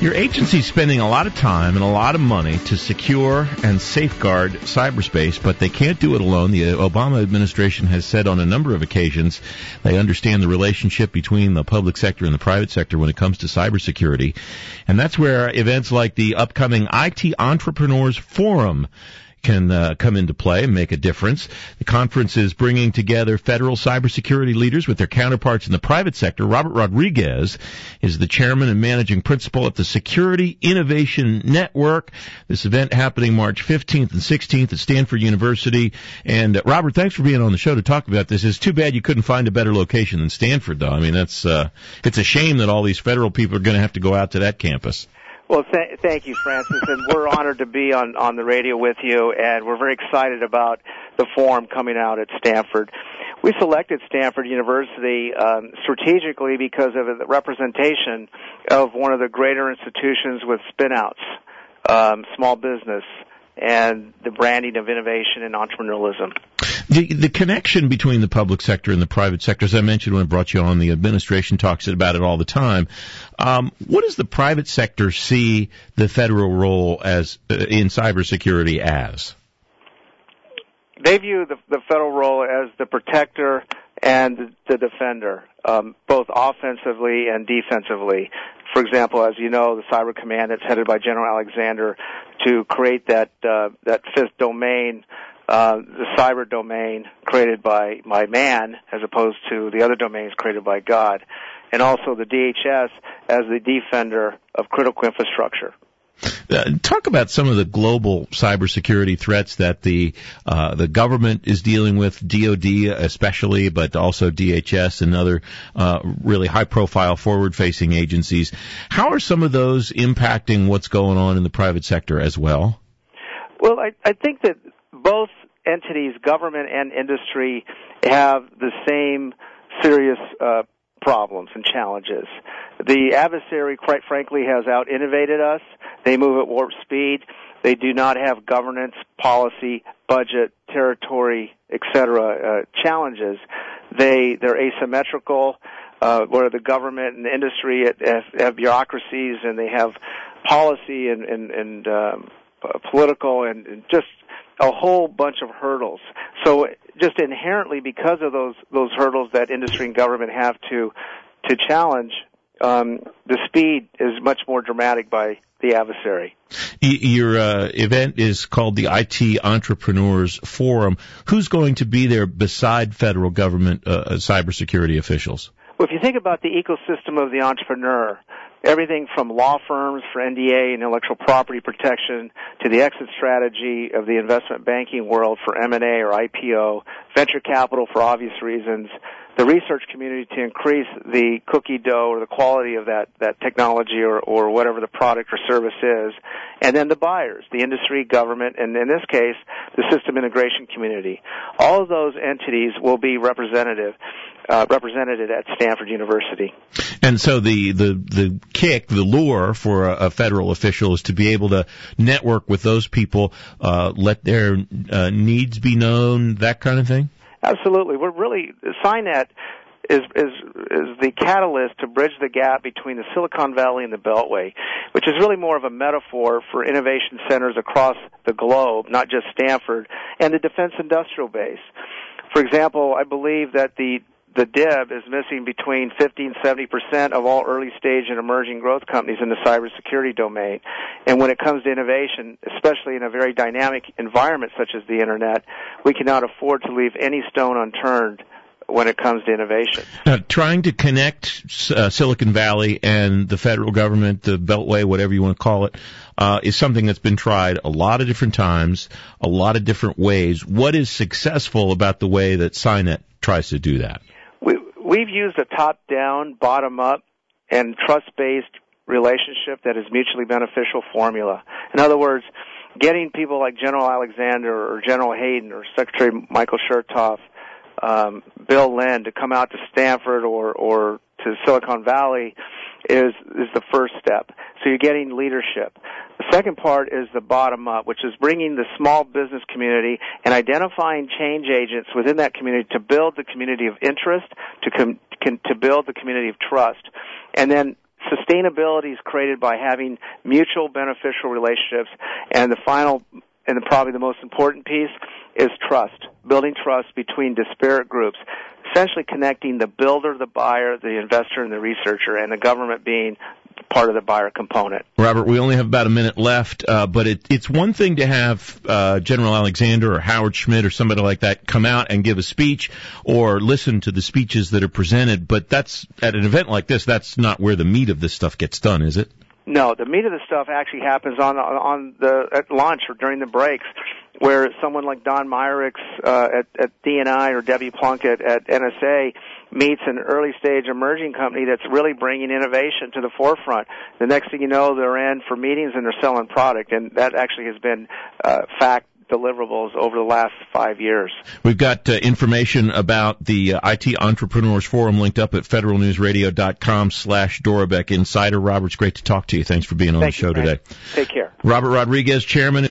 Your agency's spending a lot of time and a lot of money to secure and safeguard cyberspace, but they can't do it alone. The Obama administration has said on a number of occasions they understand the relationship between the public sector and the private sector when it comes to cybersecurity. And that's where events like the upcoming IT Entrepreneurs Forum can come into play and make a difference. The conference is bringing together federal cybersecurity leaders with their counterparts in the private sector. Robert Rodriguez is the chairman and managing principal at the Security Innovation Network. This event happening March 15th and 16th at Stanford University. And Robert, thanks for being on the show to talk about this. It's too bad you couldn't find a better location than Stanford, though. I mean, it's a shame that all these federal people are going to have to go out to that campus. Well, thank you, Francis, and we're honored to be on the radio with you, and we're very excited about the forum coming out at Stanford. We selected Stanford University strategically because of the representation of one of the greater institutions with spin-outs, small business, and the branding of innovation and entrepreneurialism. The connection between the public sector and the private sector, as I mentioned when I brought you on, the administration talks about it all the time. What does the private sector see the federal role as in cybersecurity as? They view the federal role as the protector and the defender, both offensively and defensively. For example, as you know, the Cyber Command that's headed by General Alexander to create that fifth domain, the cyber domain created by man as opposed to the other domains created by God, and also the DHS as the defender of critical infrastructure. Talk about some of the global cybersecurity threats that the government is dealing with, DoD especially, but also DHS and other really high-profile forward-facing agencies. How are some of those impacting what's going on in the private sector as well? Well, I think that both entities, government and industry, have the same serious problems and challenges. The adversary, quite frankly, has out-innovated us. They move at warp speed. They do not have governance, policy, budget, territory, etc. Challenges. They're asymmetrical, where the government and the industry have bureaucracies and they have policy and political and just a whole bunch of hurdles. So just inherently because of those hurdles that industry and government have to challenge, the speed is much more dramatic by the adversary. Your event is called the IT Entrepreneurs Forum. Who's going to be there beside federal government cybersecurity officials? Well, if you think about the ecosystem of the entrepreneur, everything from law firms for NDA and intellectual property protection to the exit strategy of the investment banking world for M&A or IPO, venture capital for obvious reasons, the research community to increase the cookie dough or the quality of that technology or whatever the product or service is, and then the buyers, the industry, government, and in this case, the system integration community. All of those entities will be represented at Stanford University. And so the kick, the lure for a federal official is to be able to network with those people, let their needs be known, that kind of thing? Absolutely. We're really, SciNet is the catalyst to bridge the gap between the Silicon Valley and the Beltway, which is really more of a metaphor for innovation centers across the globe, not just Stanford, and the defense industrial base. For example, I believe that the DIB is missing between 50 and 70% of all early-stage and emerging growth companies in the cybersecurity domain. And when it comes to innovation, especially in a very dynamic environment such as the Internet, we cannot afford to leave any stone unturned when it comes to innovation. Now, trying to connect Silicon Valley and the federal government, the Beltway, whatever you want to call it, is something that's been tried a lot of different times, a lot of different ways. What is successful about the way that SciNet tries to do that? We've used a top-down, bottom-up, and trust-based relationship that is mutually beneficial formula. In other words, getting people like General Alexander or General Hayden or Secretary Michael Chertoff, Bill Lynn to come out to Stanford or to Silicon Valley is the first step. So you're getting leadership. The second part is the bottom up, which is bringing the small business community and identifying change agents within that community to build the community of interest, to build the community of trust. And then sustainability is created by having mutual beneficial relationships, and the final and probably the most important piece is trust, building trust between disparate groups, essentially connecting the builder, the buyer, the investor, and the researcher, and the government being part of the buyer component. Robert, we only have about a minute left, but it's one thing to have General Alexander or Howard Schmidt or somebody like that come out and give a speech or listen to the speeches that are presented, but that's at an event like this, that's not where the meat of this stuff gets done, is it? No, the meat of the stuff actually happens at lunch or during the breaks, where someone like Don Meyrick's at D&I or Debbie Plunkett at NSA meets an early-stage emerging company that's really bringing innovation to the forefront. The next thing you know, they're in for meetings and they're selling product, and that actually has been fact deliverables over the last 5 years. We've got information about the IT Entrepreneurs Forum linked up at federalnewsradio.com/Dorobeck Insider. Robert, it's great to talk to you. Thanks for being on the show today. Take care. Robert Rodriguez, Chairman